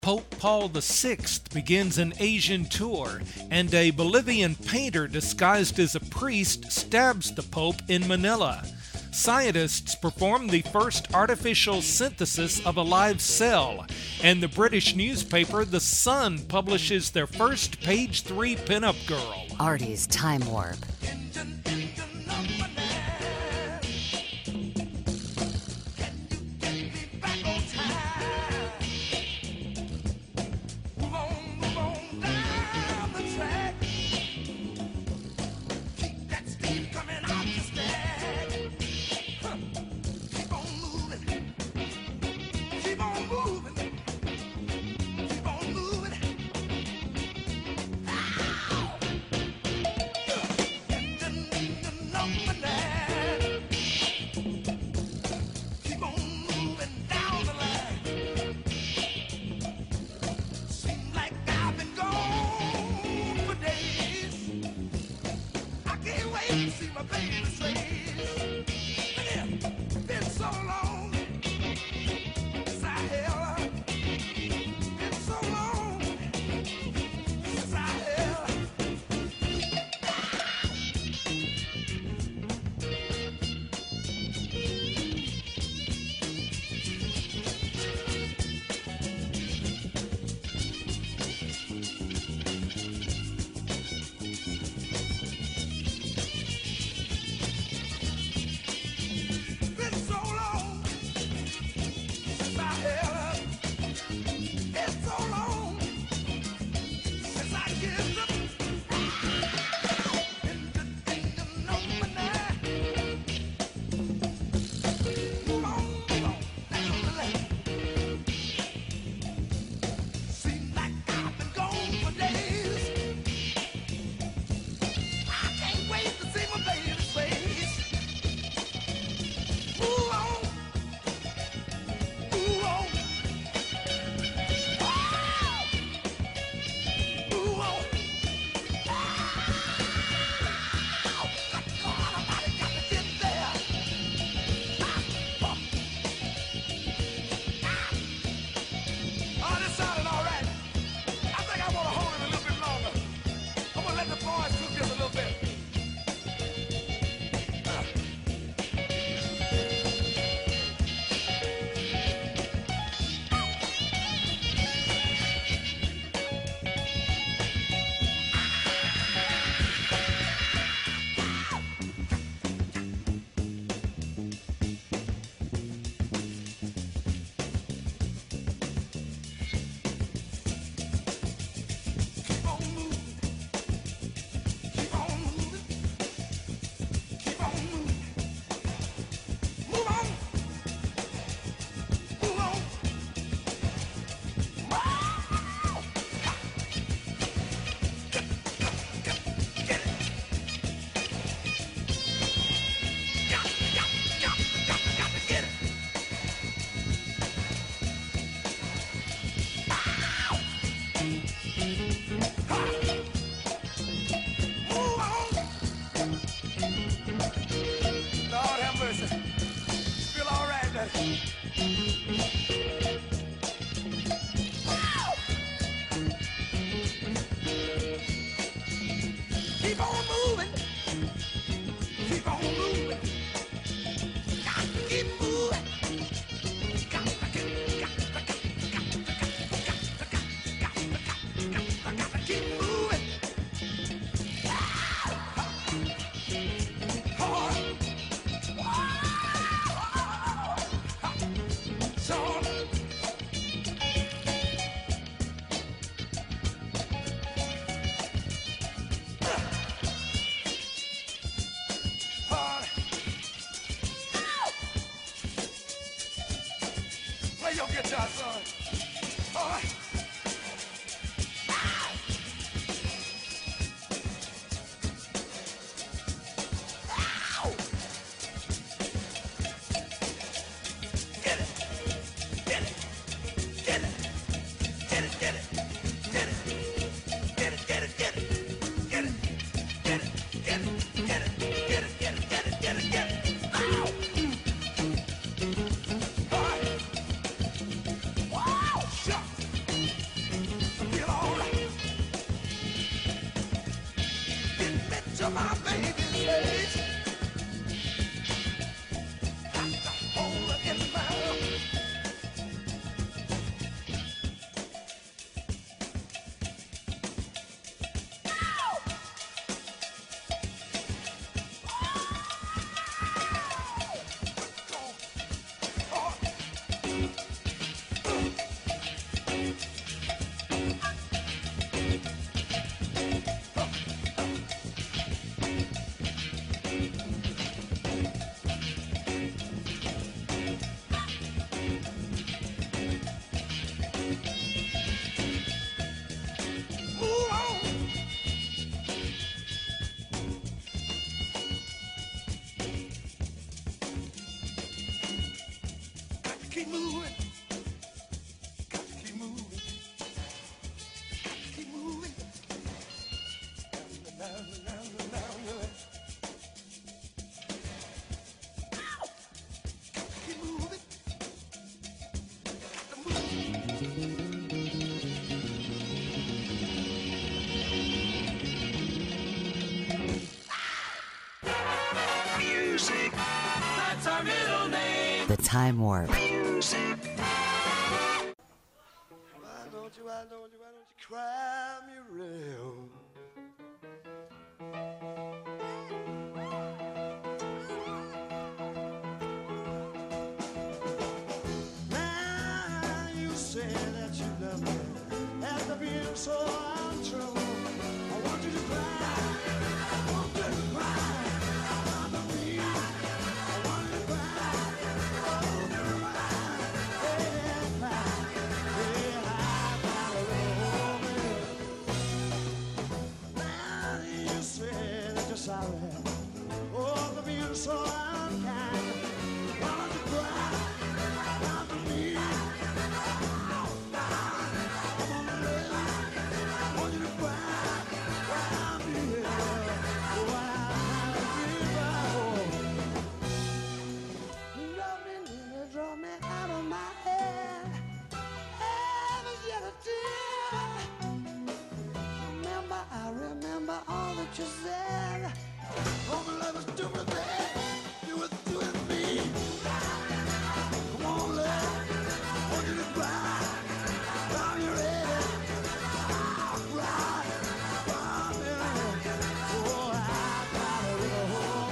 Pope Paul VI begins an Asian tour, and a Bolivian painter disguised as a priest stabs the Pope in Manila. Scientists perform the first artificial synthesis of a live cell, and the British newspaper The Sun publishes their first page 3 pinup girl. Artie's Time Warp. Time Warp. Why don't you cry me real? Now you say that you love me after being so untrue. I want you to cry. I want you to cry. I want you to cry. I want you to cry. Yeah, cry. Yeah, sorry. Oh, for being so unkind. Why don't you cry? Not for me. Come on, love. I want you to cry. Cry me here. Oh, you love me, you draw me out of my head. Heaven's yet a tear. I remember all that you said. Oh, my love is doing me. You were doing me. Come on, love. I want you to cry. Now you're ready. Cry. Cry, baby. Oh, I gotta go.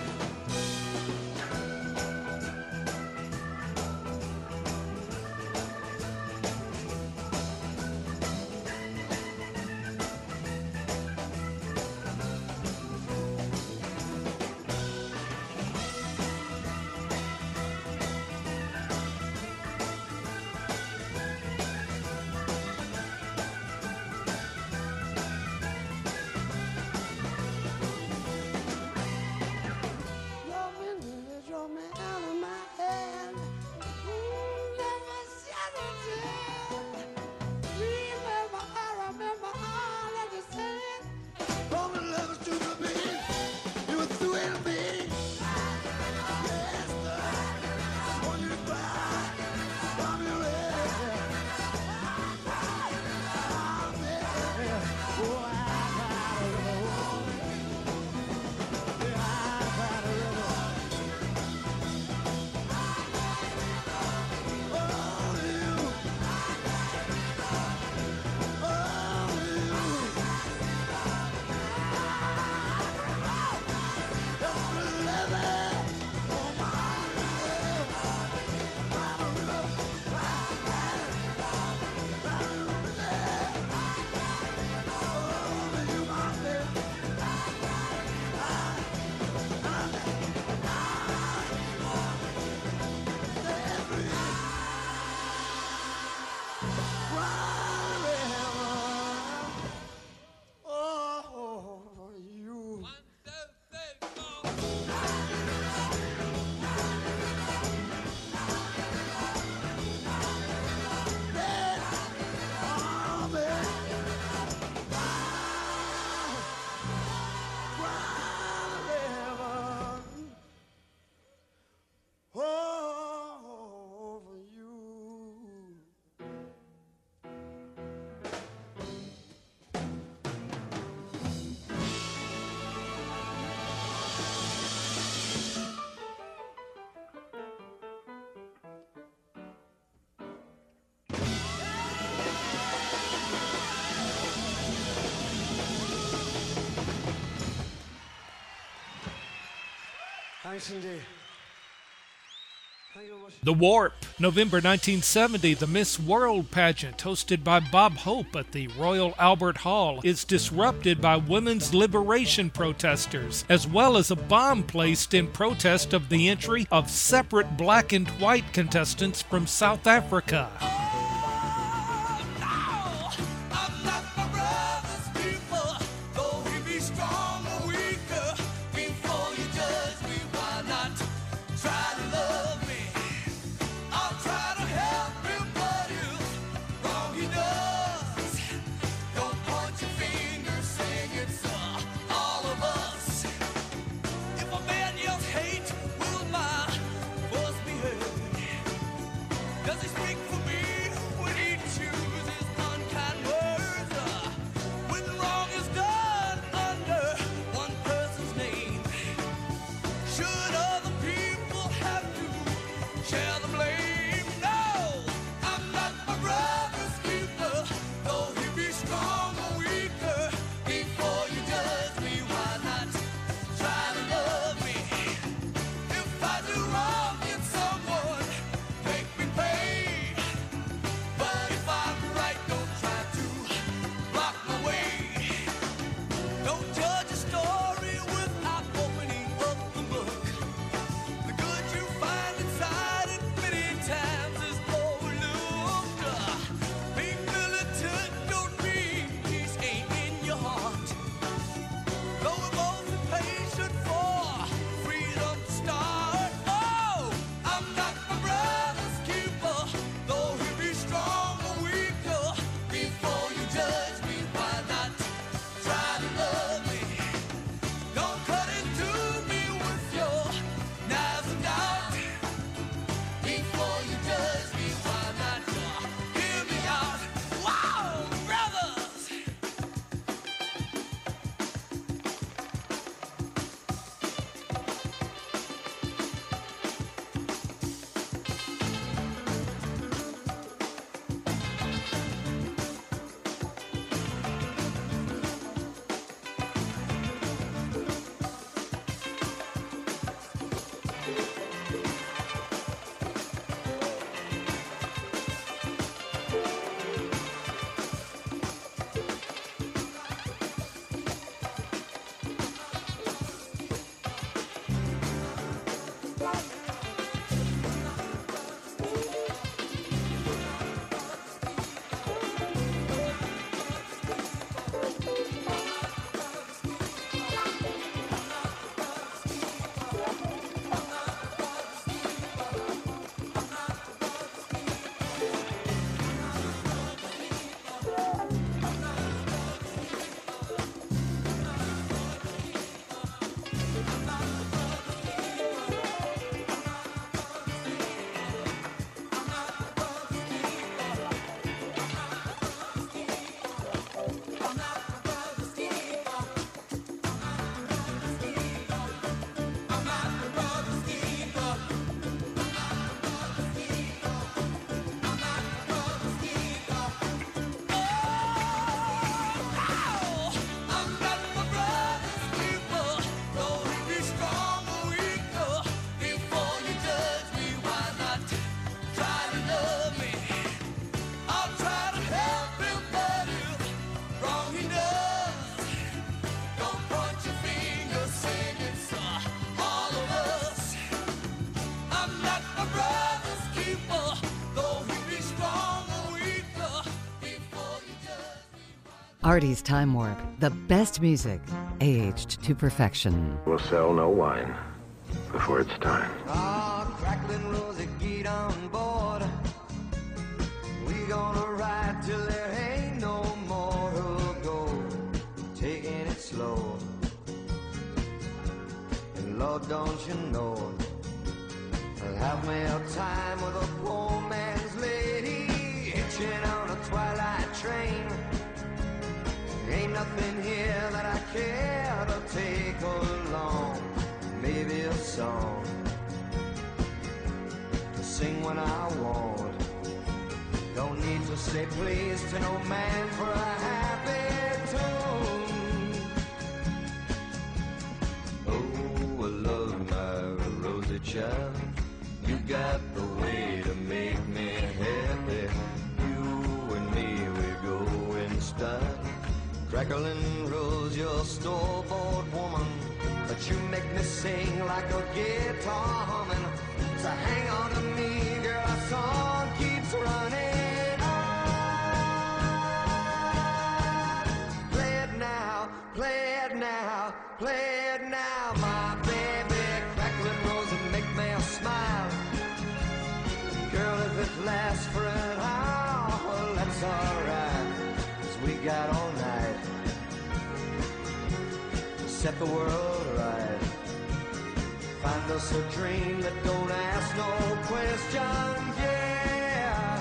The Warp, November 1970, the Miss World pageant hosted by Bob Hope at the Royal Albert Hall is disrupted by women's liberation protesters, as well as a bomb placed in protest of the entry of separate black and white contestants from South Africa. Does he speak for me? Artie's Time Warp, the best music, aged to perfection. We'll sell no wine before it's time. Ah, crackling rosy, get on board. We gonna ride till there ain't no more to go. Taking it slow. And Lord, don't you know, I'll have me a time with a poor man's lady, hitching on a twilight train. Ain't nothing here that I care to take along. Maybe a song to sing when I want. Don't need to say please to no man for a happy tune. Oh, I love my rosy child. You got the way to make me happy. You and me, we go in style. Crackling rose, your store-bought woman, but you make me sing like a guitar humming. So hang on to me, girl, our song keeps running on. Play it now, play it now, play it now, my baby. Crackling rose and make me smile. Girl, if it lasts for an hour, well, that's alright, 'cause we got all night. Set the world right. Find us a dream that don't ask no questions, yeah.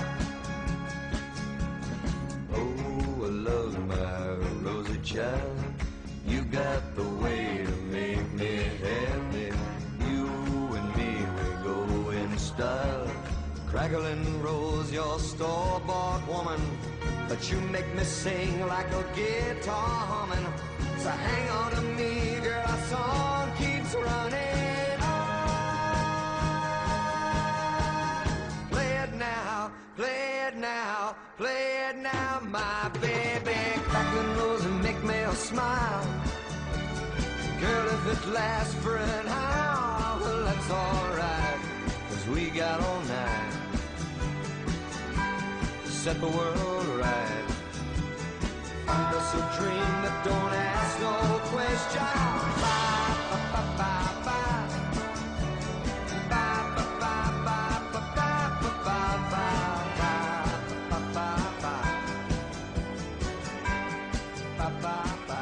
Oh, I love my rosy child. You got the way to make me happy. You and me, we go in style. Crackling rose, your store-bought woman, but you make me sing like a guitar humming. So hang on to me, girl, our song keeps running on. Play it now, play it now, play it now, my baby. Crackling rose and make me smile. Girl, if it lasts for an hour, well, that's alright, 'cause we got all night. Set the world right. Find us a dream that don't ask no questions. Ba, ba, ba, ba, ba. Ba, ba, ba, ba, ba, ba, ba, ba, ba, ba, ba, ba. Ba, ba, ba.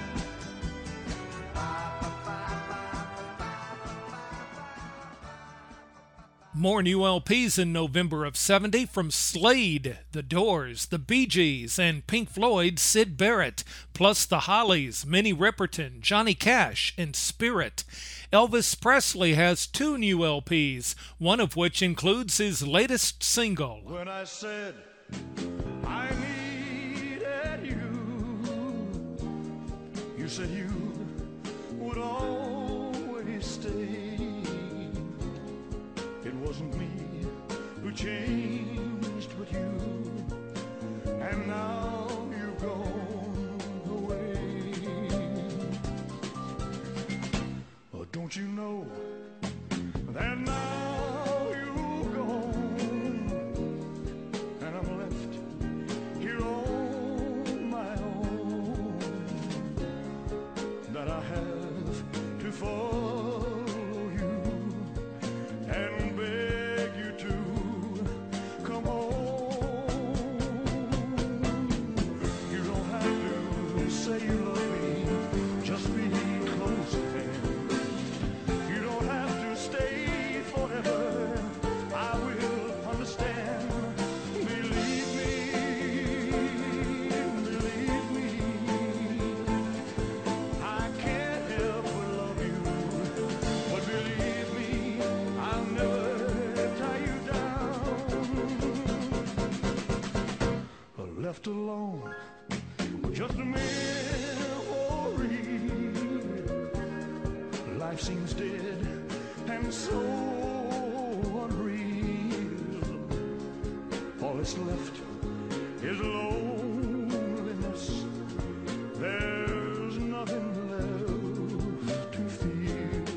More new LPs in November of '70 from Slade, The Doors, The Bee Gees, and Pink Floyd's Syd Barrett, plus The Hollies, Minnie Riperton, Johnny Cash, and Spirit. Elvis Presley has 2 new LPs, one of which includes his latest single. When I said I needed you, you said you would always stay. It wasn't me who changed but you, and now you've gone away. Oh, don't you know that now you're gone, and I'm left here on my own, that I have to follow you and beg you to come home. You don't have to say you love me, just be close at hand. You don't have to stay forever, I will understand. Believe me, I can't help but love you, but believe me, I'll never tie you down. Left alone, just a memory. Life seems dead and so unreal. All that's left is loneliness. There's nothing left to feel.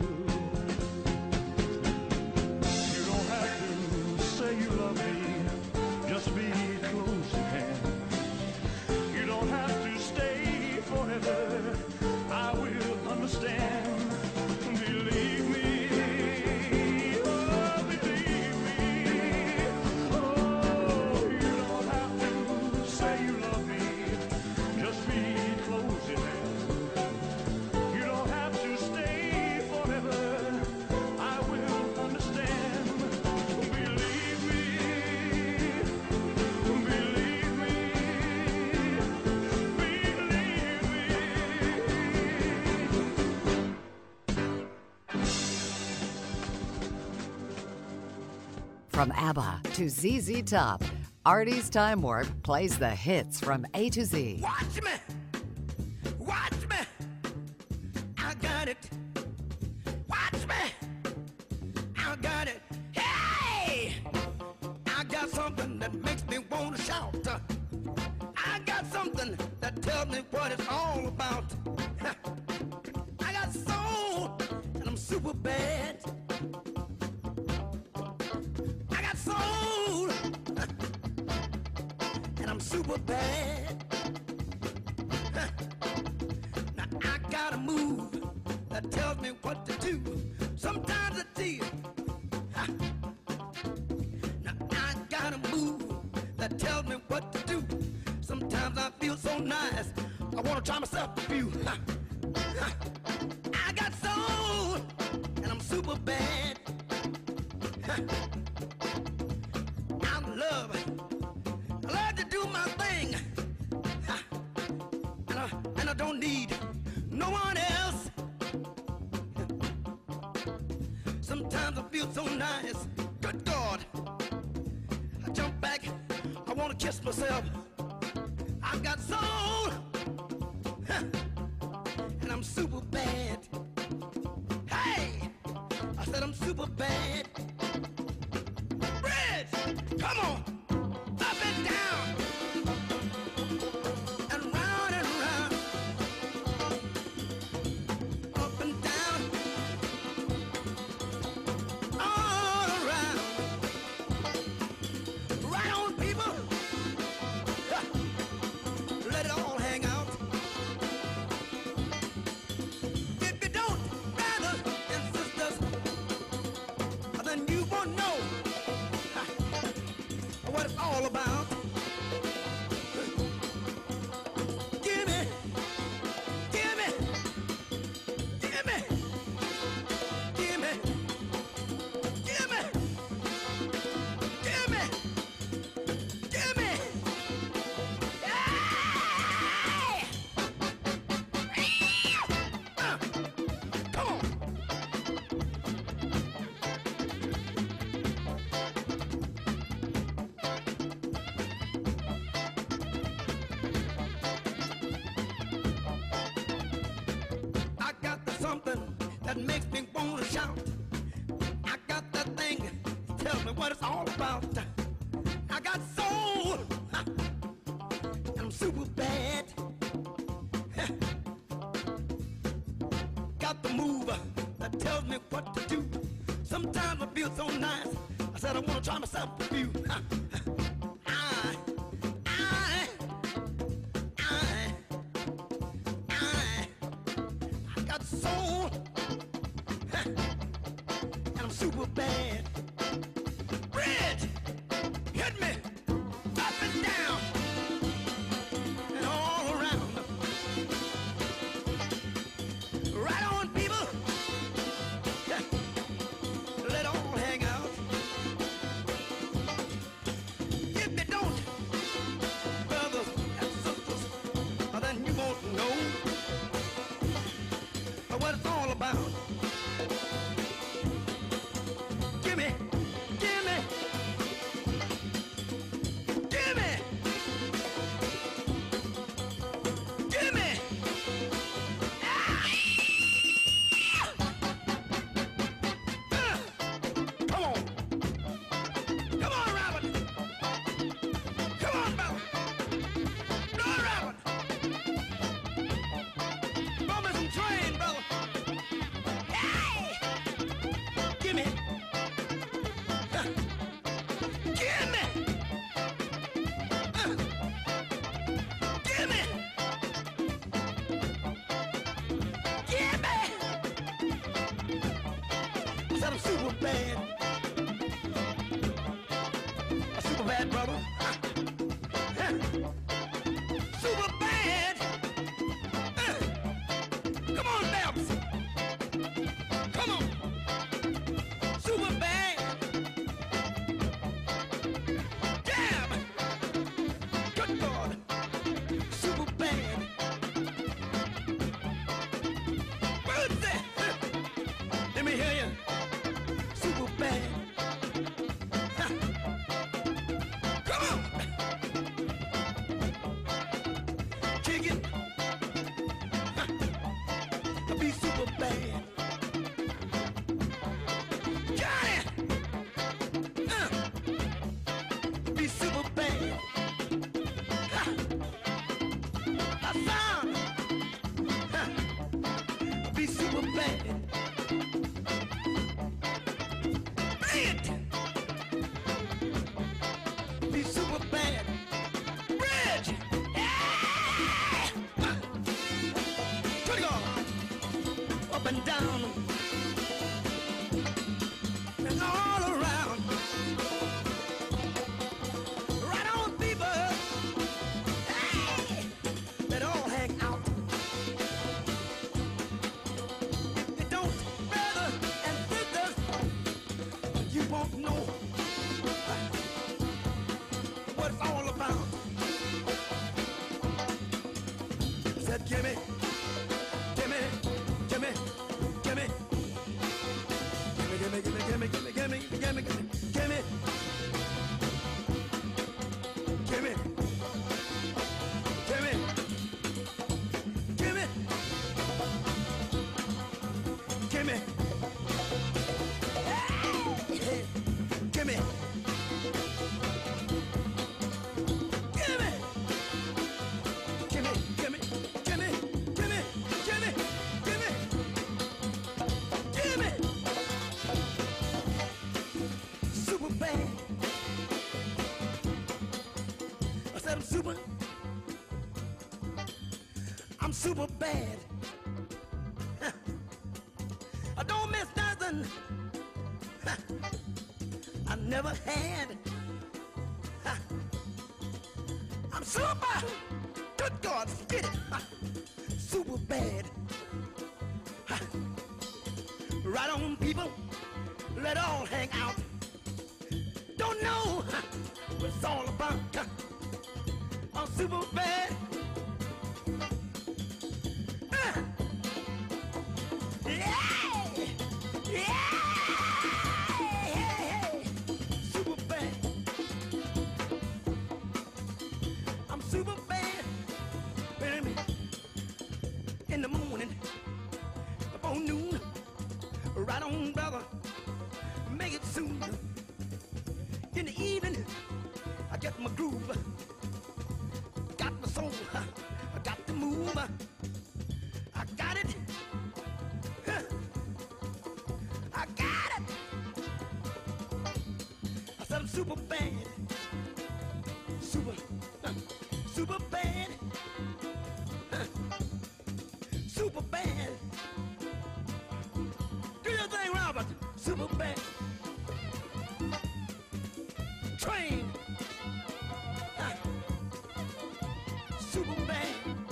You don't have to say you love me, just be close at hand. You don't have to stay From ABBA to ZZ Top, Artie's Time Warp plays the hits from A to Z. Watch me, watch me, I got it. Watch me, I got it. Hey, I got something that makes me want to shout. I got something that tells me what it's all about. I got soul, and I'm super bad. I got soul, and I'm super bad. Now I got a move that tells me what to do. Sometimes it's easy. Now I got a move that tells me what to do. Sometimes I feel so nice, I wanna try myself a few. I got soul, and I'm super bad. I love to do my thing. And I don't need no one else. Sometimes I feel so nice, good God. I jump back, I wanna kiss myself. I got soul, and I'm super bad. Hey, I said I'm super bad. Bridge, come on, up and down, and round and round, up and down, all around. Right on, people. Let it all hang out. If you don't, brothers and sisters, then you won't know what it's all about. Give me, give me, give me, give me, give me, give me, give me. Hey! Come on. I got the something that makes me want to shout. I got that thing that tells me what it's all about. I got soul, and I'm super bad. Got the move that tells me what to do. Sometimes I feel so nice, I said I want to try myself a few. I got soul, and I'm super bad. Bridge, hit me, up and down, and all around. Right on, people. Let all hang out. If you don't, brothers and sisters, then you won't know what it's all and down and all around. Right on, people. Hey, let all hang out. You don't, brother and sisters, you won't know what it's all about. Said, gimme, gimme, gimme, gimme, gimme, gimme, gimme, gimme, gimme, gimme, gimme, gimme, gimme, gimme, gimme, gimme, gimme, hey, gimme, gimme, gimme, gimme, gimme, gimme, gimme, gimme, gimme. Super bad. I said I'm super. I'm super bad. Huh. I don't miss nothing. Huh. I never had. Huh. I'm super. Good God, get it. Huh. Super bad. Huh. Right on, people. Let all hang out. Don't know huh, what it's all about. Huh. I'm super bad. Huh. Yeah. Yeah. Super bad. I'm super bad. Wait a minute. In the morning, about noon, right on, brother. Make it soon. In the evening, I get my groove. Got my soul. I got to move. I got it. Huh. I got it. I said I'm super bad. Super. Super bad. Super bad. Do your thing, Robert. Super bad. Train. Super bad.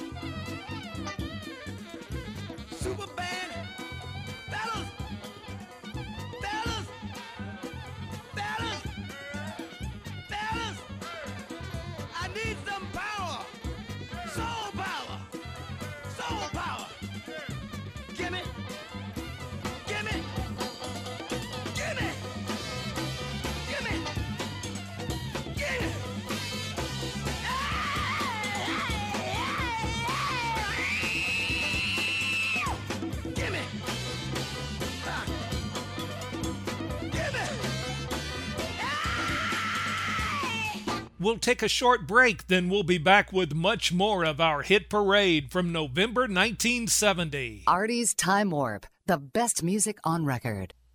Super bad. Fellas. Fellas. Fellas. Fellas. I need some power. Soul power. Soul power. Gimme. Gimme. Gimme. Gimme. Gimme. Gimme. Gimme. We'll take a short break, then we'll be back with much more of our hit parade from November 1970. Artie's Time Warp, the best music on record.